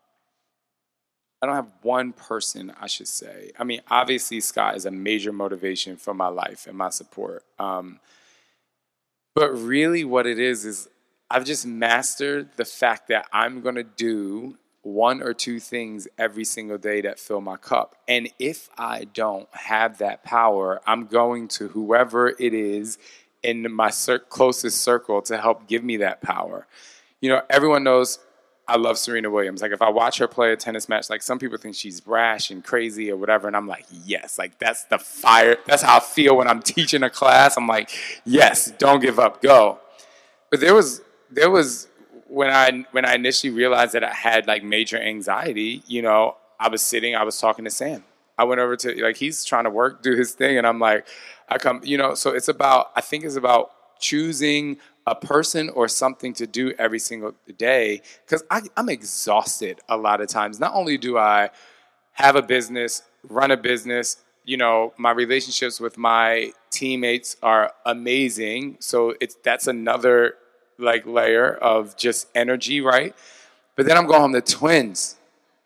I don't have one person, I should say. I mean, obviously, Scott is a major motivation for my life and my support. Um, but really what it is, is I've just mastered the fact that I'm going to do one or two things every single day that fill my cup. And if I don't have that power, I'm going to whoever it is in my cir- closest circle to help give me that power. You know, everyone knows I love Serena Williams. Like, if I watch her play a tennis match, like, some people think she's brash and crazy or whatever, and I'm like, yes, like, that's the fire. That's how I feel when I'm teaching a class. I'm like, yes, don't give up, go. But there was, there was, when I when I initially realized that I had, like, major anxiety, you know, I was sitting, I was talking to Sam. I went over to, like, he's trying to work, do his thing, and I'm like, I come, you know, so it's about, I think it's about choosing a person or something to do every single day, because I'm exhausted a lot of times. Not only do I have a business, run a business, you know, my relationships with my teammates are amazing. So it's that's another, like, layer of just energy, right? But then I'm going home to twins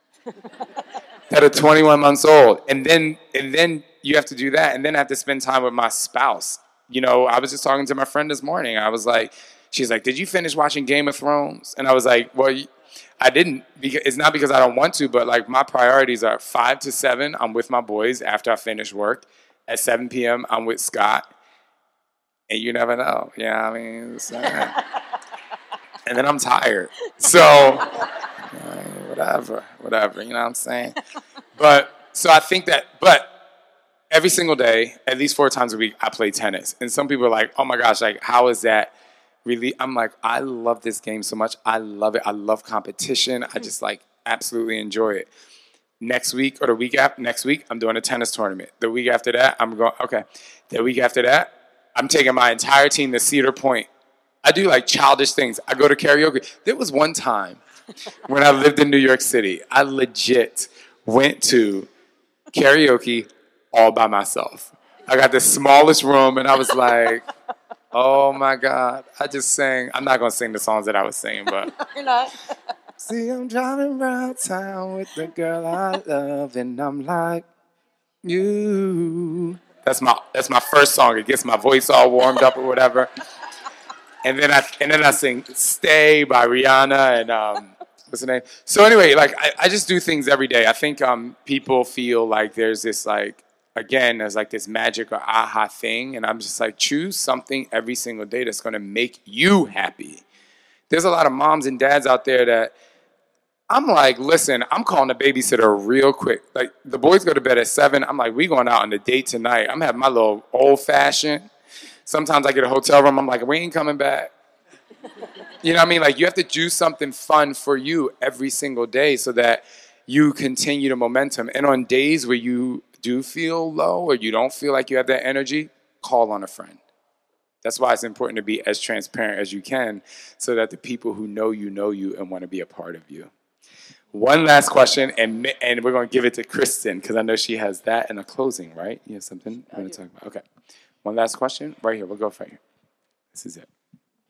that are twenty-one months old. And then and then you have to do that. And then I have to spend time with my spouse. You know, I was just talking to my friend this morning. I was like, she's like, did you finish watching Game of Thrones? And I was like, well, I didn't. Because it's not because I don't want to, but, like, my priorities are five to seven, I'm with my boys after I finish work. At seven p.m., I'm with Scott. And you never know. You know what I mean? It's, uh, and then I'm tired. So, uh, whatever, whatever. You know what I'm saying? But, so I think that, but, every single day, at least four times a week, I play tennis. And some people are like, oh my gosh, like, how is that really? I'm like, I love this game so much. I love it. I love competition. I just, like, absolutely enjoy it. Next week or the week after, next week, I'm doing a tennis tournament. The week after that, I'm going, okay. The week after that, I'm taking my entire team to Cedar Point. I do, like, childish things. I go to karaoke. There was one time when I lived in New York City, I legit went to karaoke all by myself. I got the smallest room, and I was like, oh, my God. I just sang. I'm not going to sing the songs that I was singing, but. You're not. See, I'm driving around town with the girl I love, and I'm like, you. That's my that's my first song. It gets my voice all warmed up or whatever. And then I and then I sing "Stay" by Rihanna and um, what's the name? So anyway, like I, I just do things every day. I think um, people feel like there's this like again, there's like this magic or aha thing, and I'm just like, choose something every single day that's going to make you happy. There's a lot of moms and dads out there that I'm like, listen, I'm calling the babysitter real quick. Like, the boys go to bed at seven. I'm like, we going out on a date tonight. I'm having my little old-fashioned. Sometimes I get a hotel room. I'm like, we ain't coming back. You know what I mean? Like, you have to do something fun for you every single day so that you continue the momentum. And on days where you do feel low or you don't feel like you have that energy, call on a friend. That's why it's important to be as transparent as you can so that the people who know you know you and want to be a part of you. One last question, and and we're going to give it to Kristen because I know she has that in a closing, right? You have something you want to talk about? Okay. One last question. Right here. We'll go right here. This is it.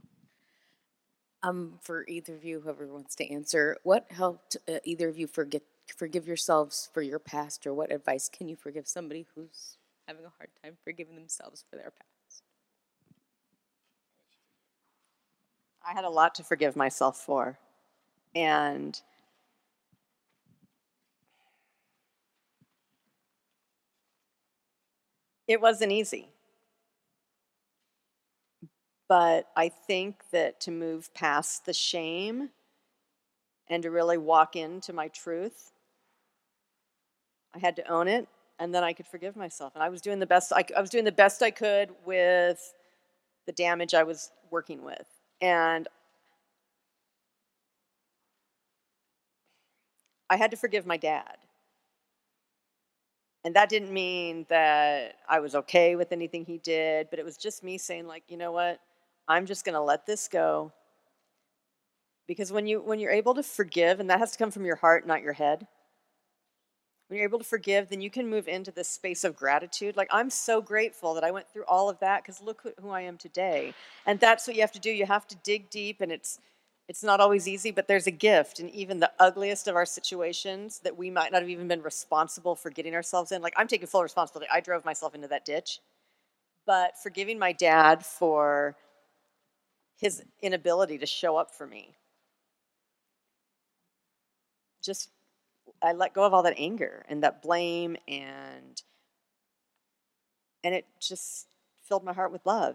Um, for either of you, whoever wants to answer, what helped uh, either of you forget forgive yourselves for your past, or what advice can you forgive somebody who's having a hard time forgiving themselves for their past? I had a lot to forgive myself for, and it wasn't easy. But I think that to move past the shame and to really walk into my truth, I had to own it, and then I could forgive myself. And I was doing the best I, I was doing the best I could with the damage I was working with. And I had to forgive my dad. And that didn't mean that I was okay with anything he did, but it was just me saying, like, you know what? I'm just going to let this go. Because when, you, when you're able to forgive, and that has to come from your heart, not your head. When you're able to forgive, then you can move into this space of gratitude. Like, I'm so grateful that I went through all of that because look who, who I am today. And that's what you have to do. You have to dig deep, and it's it's not always easy, but there's a gift. And even the ugliest of our situations that we might not have even been responsible for getting ourselves in. Like, I'm taking full responsibility. I drove myself into that ditch. But forgiving my dad for his inability to show up for me. Just, I let go of all that anger and that blame, and and it just filled my heart with love.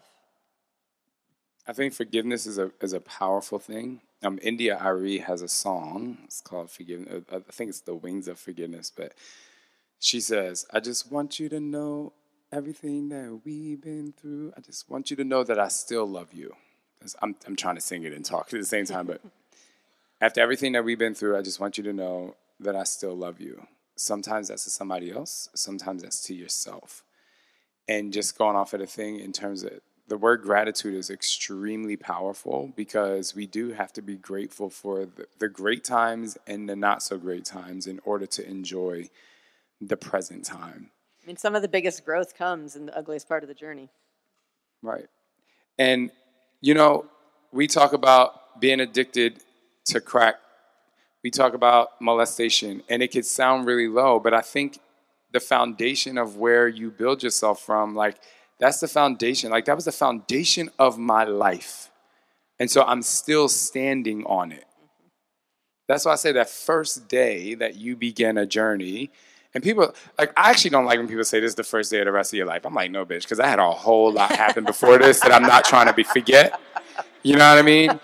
I think forgiveness is a is a powerful thing. Um, India Arie has a song. It's called Forgiveness. I think it's The Wings of Forgiveness. But she says, I just want you to know everything that we've been through. I just want you to know that I still love you. I'm I'm trying to sing it and talk at the same time, but after everything that we've been through, I just want you to know that I still love you. Sometimes that's to somebody else. Sometimes that's to yourself. And just going off of the thing in terms of the word gratitude is extremely powerful because we do have to be grateful for the, the great times and the not so great times in order to enjoy the present time. I mean, some of the biggest growth comes in the ugliest part of the journey. Right. And you know, we talk about being addicted to crack. We talk about molestation, and it could sound really low, but I think the foundation of where you build yourself from, like, that's the foundation. Like, that was the foundation of my life. And so I'm still standing on it. That's why I say that first day that you begin a journey, and people, like, I actually don't like when people say this is the first day of the rest of your life. I'm like, no, bitch, because I had a whole lot happen before this that I'm not trying to be forget. You know what I mean?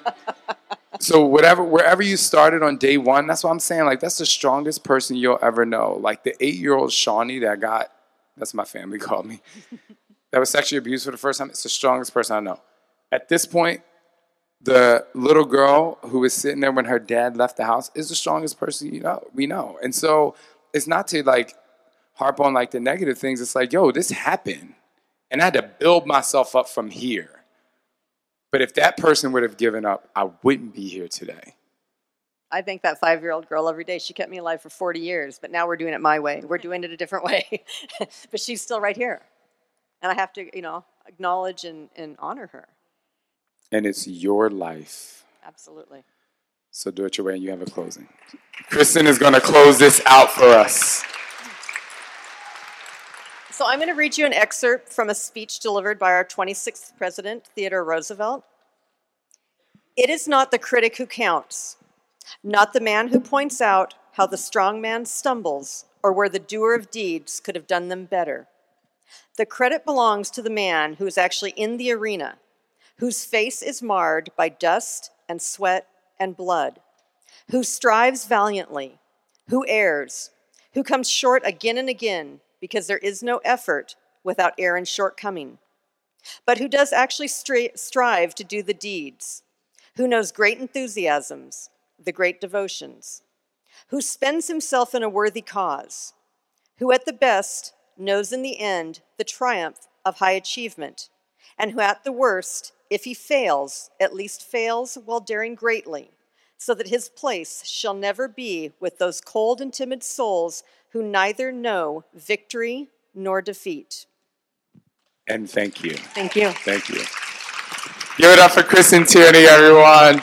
So whatever, wherever you started on day one, that's what I'm saying. Like, that's the strongest person you'll ever know. Like, the eight-year-old Shawnee that got, that's my family called me, that was sexually abused for the first time, it's the strongest person I know. At this point, the little girl who was sitting there when her dad left the house is the strongest person you know we know. And so it's not to, like, harp on, like, the negative things. It's like, yo, this happened. And I had to build myself up from here. But if that person would have given up, I wouldn't be here today. I thank that five-year-old girl every day. She kept me alive for forty years, but now we're doing it my way. We're doing it a different way. But she's still right here. And I have to, you know, acknowledge and, and honor her. And it's your life. Absolutely. So do it your way, and you have a closing. Kristen is going to close this out for us. So I'm going to read you an excerpt from a speech delivered by our twenty-sixth president, Theodore Roosevelt. It is not the critic who counts, not the man who points out how the strong man stumbles or where the doer of deeds could have done them better. The credit belongs to the man who is actually in the arena, whose face is marred by dust and sweat and blood, who strives valiantly, who errs, who comes short again and again, because there is no effort without error and shortcoming, but who does actually stri- strive to do the deeds, who knows great enthusiasms, the great devotions, who spends himself in a worthy cause, who at the best knows in the end the triumph of high achievement, and who at the worst, if he fails, at least fails while daring greatly, so that his place shall never be with those cold and timid souls who neither know victory nor defeat. And thank you. Thank you. Thank you. Give it up for Kristen Tierney, everyone.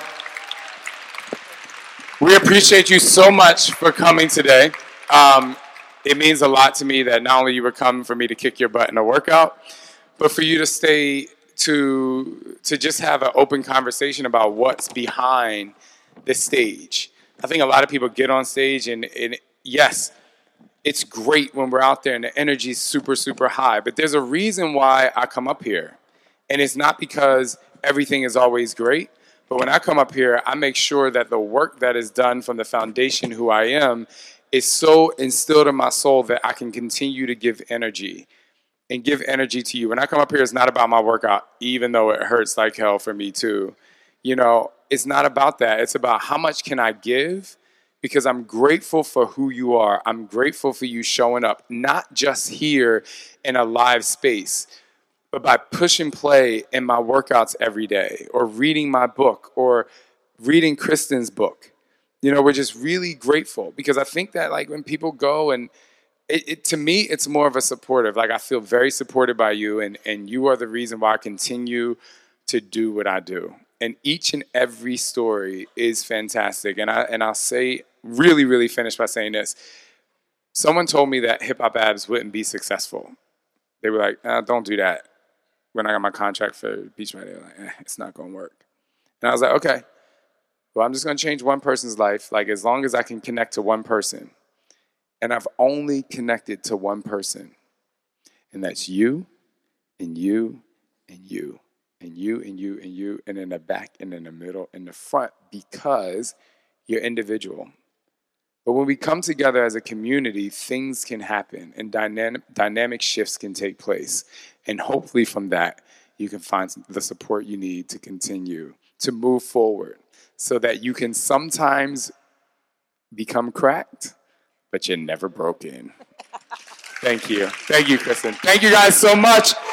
We appreciate you so much for coming today. Um, it means a lot to me that not only you were coming for me to kick your butt in a workout, but for you to stay to to just have an open conversation about what's behind the stage. I think a lot of people get on stage and, and yes, it's great when we're out there and the energy is super, super high. But there's a reason why I come up here. And it's not because everything is always great. But when I come up here, I make sure that the work that is done from the foundation who I am is so instilled in my soul that I can continue to give energy and give energy to you. When I come up here, it's not about my workout, even though it hurts like hell for me too. You know, it's not about that. It's about how much can I give, because I'm grateful for who you are. I'm grateful for you showing up, not just here in a live space, but by pushing play in my workouts every day, or reading my book, or reading Kristen's book. You know, we're just really grateful, because I think that like when people go and it, it to me, it's more of a supportive. Like I feel very supported by you, and, and you are the reason why I continue to do what I do. And each and every story is fantastic. And I and I'll say, really, really finish by saying this. Someone told me that Hip Hop Abs wouldn't be successful. They were like, eh, don't do that. When I got my contract for Beachbody, they were like, eh, it's not going to work. And I was like, okay, well, I'm just going to change one person's life. Like, as long as I can connect to one person. And I've only connected to one person. And that's you, and you, and you. And you, and you, and you, and in the back, and in the middle, and the front, because you're individual. But when we come together as a community, things can happen, and dynamic, dynamic shifts can take place. And hopefully from that, you can find the support you need to continue to move forward, so that you can sometimes become cracked, but you're never broken. Thank you. Thank you, Kristen. Thank you guys so much.